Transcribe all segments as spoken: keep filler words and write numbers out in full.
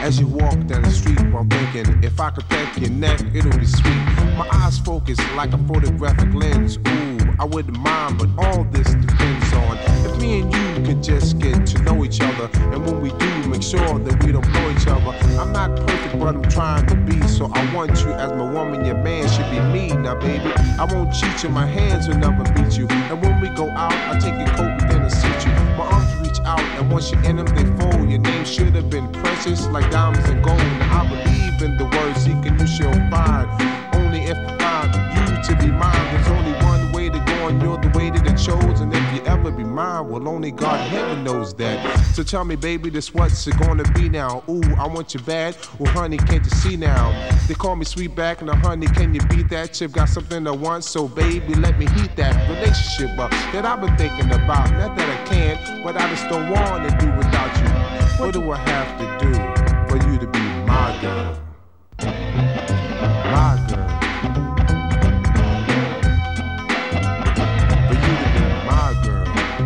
as you walk down the street while thinking, if I could peck your neck, it'll be sweet. My eyes focus like a photographic lens. Ooh, I wouldn't mind, but all this depends on if me and you can just get to know each other. And when we do, make sure that we don't blow each other. I'm not perfect, but I'm trying to be. So I want you as my woman, your man should be me. Now, baby, I won't cheat you, my hands will never beat you. And when we go out, I take your coat and then I suit you. My arms reach out, and once you're in them, they fold. Your name should have been precious, like diamonds and gold. And I believe in the word seeking, you shall find. Only if I find you to be mine. There's only one way to go, and you're the way that it chose. And if you ever be mine, well, only God in heaven knows that. So tell me, baby, this what's it gonna be now? Ooh, I want you bad. Well, honey, can't you see now? They call me Sweetback, now, honey, can you beat that? Chip got something I want, so baby, let me heat that relationship up that I've been thinking about. Not that I can't, but I just don't want to do without you. What do I have to do for you to be my girl? My girl. For you to be my girl.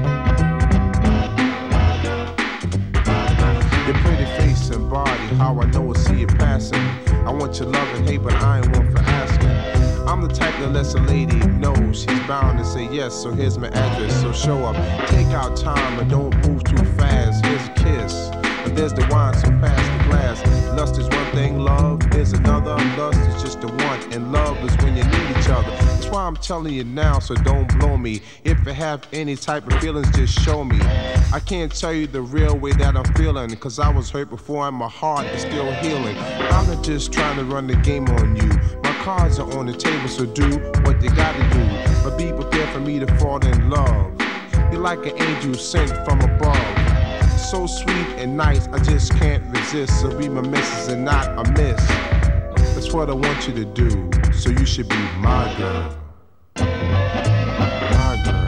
Your pretty face and body, how I know I see it passing. I want your love and hate, but I ain't one for asking. I'm the type that lets a lady know she's bound to say yes, so here's my address, so show up. Take out time and don't move too fast. Here's a kiss, and there's the wine, so pass the glass. Lust is one thing, love is another. Lust is just a want, and love is when you need each other. That's why I'm telling you now, so don't blow me. If you have any type of feelings, just show me. I can't tell you the real way that I'm feeling, cause I was hurt before and my heart is still healing. I'm not just trying to run the game on you. My cards are on the table, so do what you gotta do. But be prepared for me to fall in love. You're like an angel sent from above. So sweet and nice, I just can't resist. So be my missus and not a miss. That's what I want you to do. So you should be my girl. My girl.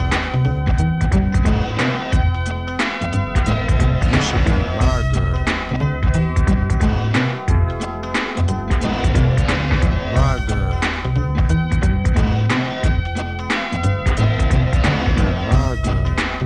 You should be my girl. My girl. My girl.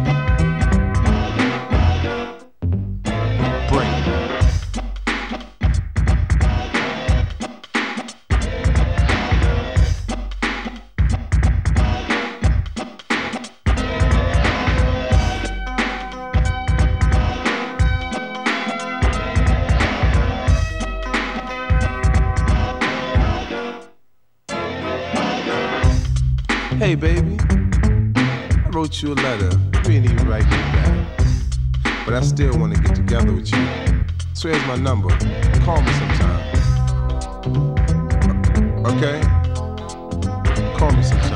Hey baby, I wrote you a letter, you ain't even write me back, but I still want to get together with you. So here's my number, call me sometime. Okay? Call me sometime.